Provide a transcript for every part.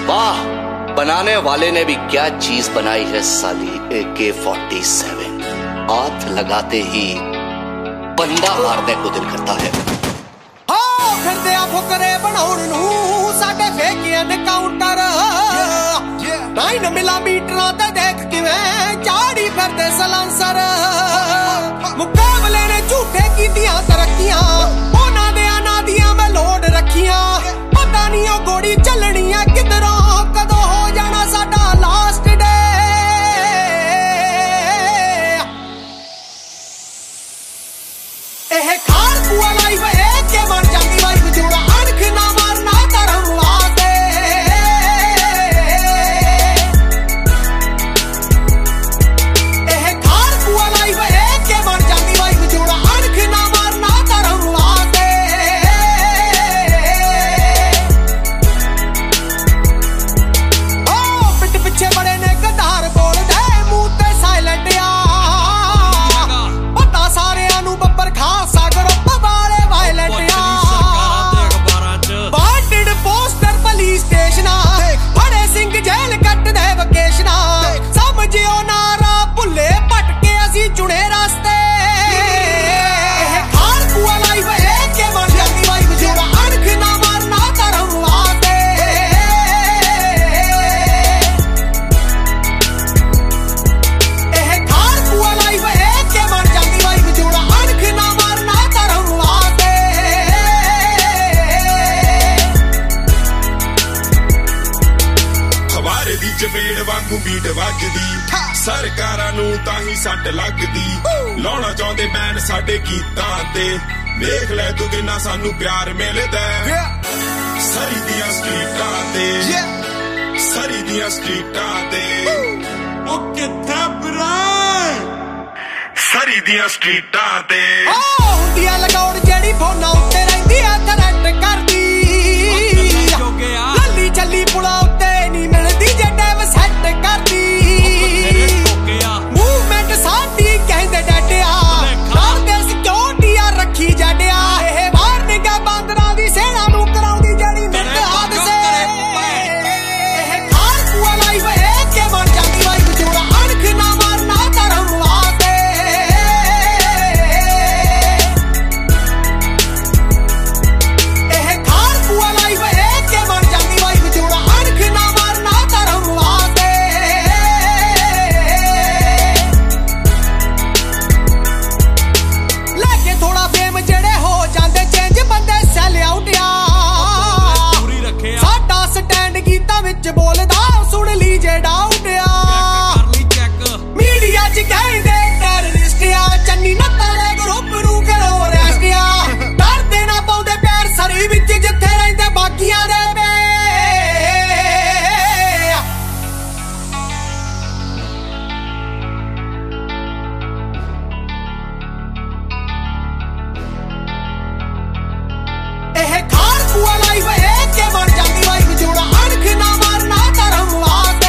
वाह, बनाने वाले ने भी क्या चीज बनाई है साली। AK-47 हाथ लगाते ही बंदा मारने को दिल करता है। ਫਿਰਦੇ ਆ ਫੁਕਰੇ ਬਣਾਉਣ ਨੂੰ ਸਾਡੇ ਫੇਕੀਆਂ ਨੇ ਕਾਊਂਟਰ 9 ਮਿਲੀਮੀਟਰਾਂ ਤੇ ਦੇਖ ਕਿਵੇਂ ਚਾੜੀ ਫਿਰਦੇ ਸਲਾਂਸਰ। ਮੁਕਾਬਲੇ ਨੇ ਝੂਠੇ ਕੀਤੀਆਂ ਤਰੱਕੀਆਂ, ਉਹਨਾਂ ਦੇ ਨਾਂ ਦੀਆਂ ਮੈਂ ਲੋਡ ਰੱਖੀਆਂ। ਪਤਾ ਨਹੀਂ ਉਹ ਗੋੜੀ ਚੱਲਣੀ ਆ ਕਿਧਰੋਂ, ਕਦੋਂ ਹੋ ਜਾਣਾ ਸਾਡਾ ਲਾਸਟ ਡੇ। ਇਹ ਖਾੜਕੂ ਵਾਲੀ ਵੇਖ ਕੇ ਬਣ ਜਾਂਦੀ ਵਾਈਬ ਜੋੜਾ, ਅਣਖ ਨਾ ਮਾਰਨਾ ਧਰਮ ਵਾਸਤੇ। ਇਹ ਖਾੜਕੂ ਵਾਲੀ ਵੇਖ ਕੇ ਬਣ ਜਾਂਦੀ ਵਾਈਬ ਜੋੜਾ, ਅਣਖ ਨਾ ਮਾਰਨਾ ਧਰਮ ਵਾਸਤੇ। ਓ ਪਿੱਠ ਪਿੱਛੇ ਬੜੇ ਨੇ ਗਦਾਰ ਬੋਲਦੇ, ਮੂੰਹ ਤੇ ਸਾਇਲੈਂਟ ਆ। ਪਤਾ ਸਾਰਿਆਂ ਨੂੰ ਬੱਬਰ ਖਾਸਾ ਗਰੁੱਪ ਵਾਲੇ ਵਾਇਲੈਂਟ ਆ। ਬਾਟਡ ਪੋਸਟਰ ਪੁਲਿਸ ਸਟੇਸ਼ਨਾਂ, ਬੜੇ ਸਿੰਘ ਜੇਲ੍ਹ ਕੱਟਦੇ ਵਕੇਸ਼ਨਾਂ। ਸਮਝਿਓ ਨਾਰਾ ਭੁੱਲੇ ਭਟਕੇ ਅਸੀਂ ਚੁਣੇ ਰਸਤੇ। ਇਹ ਖਾੜਕੂ ਵਾਲੀ ਵੇਖ ਕੇ ਬਣ ਜਾਂਦੀ ਵਾਈਬ ਜੋੜਾ, ਅਣਖ ਨਾ ਮਾਰਨਾ ਧਰਮ ਵਾਸਤੇ। ਇਹ ਖਾੜਕੂ ਵਾਲੀ ਵੇਖ ਕੇ ਬਣ ਜਾਂਦੀ ਵਾਈਬ ਜੋੜਾ, ਅਣਖ ਨਾ ਮਾਰਨਾ ਧਰਮ ਵਾਸਤੇ। ਖਵਾਰੇ ਦੀ ਚਪੇੜ ਵਾਂਗੂ ਬੀਟ ਵੱਜਦੀ, ਸਰਕਾਰਾਂ ਨੂੰ ਤਾਂ ਹੀ ਸੱਟ ਲੱਗਦੀ। ਲਾਉਣਾ ਚਾਹੁੰਦੇ ਬੈਨ ਸਾਡੇ ਗੀਤਾਂ ਤੇ, ਵੇਖ ਲੈ ਤੂੰ ਕਿੰਨਾ ਸਾਨੂੰ ਪਿਆਰ ਮਿਲਦਾ। ਸਰੀ ਦੀਆਂ ਸਟਰੀਟਾਂ ਤੇ, ਸਰੀ ਦੀਆਂ ਸਟਰੀਟਾਂ ਤੇ, ਉਹ ਕਿੱਥੇ ਬਰਾਏ ਸਰੀ ਦੀਆਂ ਸਟਰੀਟਾਂ ਤੇ। ਹੁੰਦੀ ਆ ਲਗਾਉਣ ਜਿਹੜੀ ਫੋਨਾਂ ਉੱਤੇ ਰਹਿੰਦੀ ਆ ਥਰੈਟ ਕਰਦੀ। ਲੱਲੀ ਚੱਲੀ ਪੁਲਾ ਉੱਤੇ ਨਹੀਂ ਮਿਲਦੀ ਜੇ ਡੈਵ ਸੈੱਟ ਕਰਦੀ। ਮੂਵਮੈਂਟ ਸਾਡੀ ਕਹਿੰਦੇ ਡੈਡਿਆ, ਕਰਦੇ ਸਿਕਿਉਰਟੀ ਆ ਰੱਖੀ ਜੱਡਿਆ। ਇਹ ਵਾਰਨਿੰਗ ਆ ਬਾਂਦਰਾਂ ਦੀ ਸੇਨਾ ਨੂੰ ਕਰਾਉਂਦੀ ਜਿਹੜੀ ਮਿੰਟ ਹਾਦਸੇ। ਇਹ ਖਾੜਕੂ ਵਾਲੀ ਵੇਖ ਕੇ ਬਣ ਜਾਂਦੀ ਵਾਈਬ ਜੋੜਾ, ਅਣਖ ਨਾ ਮਾਰਨਾ ਧਰਮ ਵਾਸਤੇ। ਇਹ ਖਾੜਕੂ ਵਾਲੀ ਵੇਖ ਕੇ ਬਣ ਜਾਂਦੀ ਵਾਈਬ ਜੋੜਾ, ਅਣਖ ਨਾ ਮਾਰਨਾ ਧਰਮ ਵਾਸਤੇ। ਲੈ ਕੇ ਥੋੜਾ ਫੇਮ ਜਿਹੜੇ ਹੋ ਜਾਂਦੇ ਚੇਂਜ, ਬੰਦੇ ਸੈਲ ਆਊਟ ਆ। ਸਾਡਾ ਸਟੈਂਡ ਗੀਤਾਂ ਵਿੱਚ ਬੋਲਦਾ, ਸੁਣ ਲਈ ਜੇ ਡਾਊਟ ਆ। ਮੀਡੀਆ 'ਚ ਕਹਿੰਦੇ ਟੈਰਰਿਸਟ ਆ, ਚੰਨੀ ਨੱਤਾਂ ਗਰੁੱਪ ਨੂੰ ਕਰੋ ਅਰੈਸਟ ਆ। ਡਰਦੇ ਨਾ ਪਾਉਂਦੇ ਪੈਰ ਸਰੀ ਵਿੱਚ ਜਿੱਥੇ ਰਹਿੰਦੇ ਬਾਕੀਆਂ ਦੇ ਵੇ। ਇਹ ਖਾੜਕੂ ਵਾਲੀ ਵੇਖ ਕੇ ਬਣ ਜਾਂਦੀ ਵਾਈਬ ਜੋੜਾ, ਅਣਖ ਨਾ ਮਾਰਨਾ ਧਰਮ ਵਾਸਤੇ।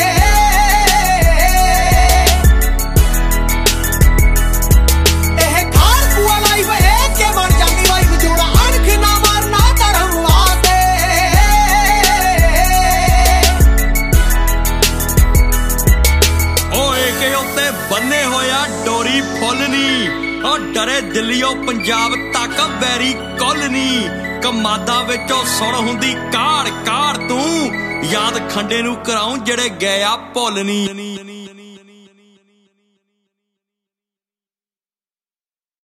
ਇਹ ਖਾੜਕੂ ਵਾਲੀ ਵੇਖ ਕੇ ਬਣ ਜਾਂਦੀ ਵਾਈਬ ਜੋੜਾ, ਅਣਖ ਨਾ ਮਾਰਨਾ ਧਰਮ ਵਾਸਤੇ। ਓਏ ਕਿ ਉੱਤੇ ਬੰਨੇ ਹੋਇਆ ਡੋਰੀ ਫੁੱਲ ਨੀ, ਉਹ ਡਰੇ ਦਿੱਲੀਓ ਪੰਜਾਬ ਤੱਕ ਵੈਰੀ ਕੁੱਲ ਨੀ। ਕਮਾਦਾਂ ਵਿੱਚੋਂ ਸੁਣ ਹੁੰਦੀ ਕਾੜ ਕਾੜ ਤੂੰ, ਯਾਦ ਖੰਡੇ ਨੂੰ ਕਰਾਉਂ ਜਿਹੜੇ ਗਏ ਆ ਭੁੱਲ ਨੀ।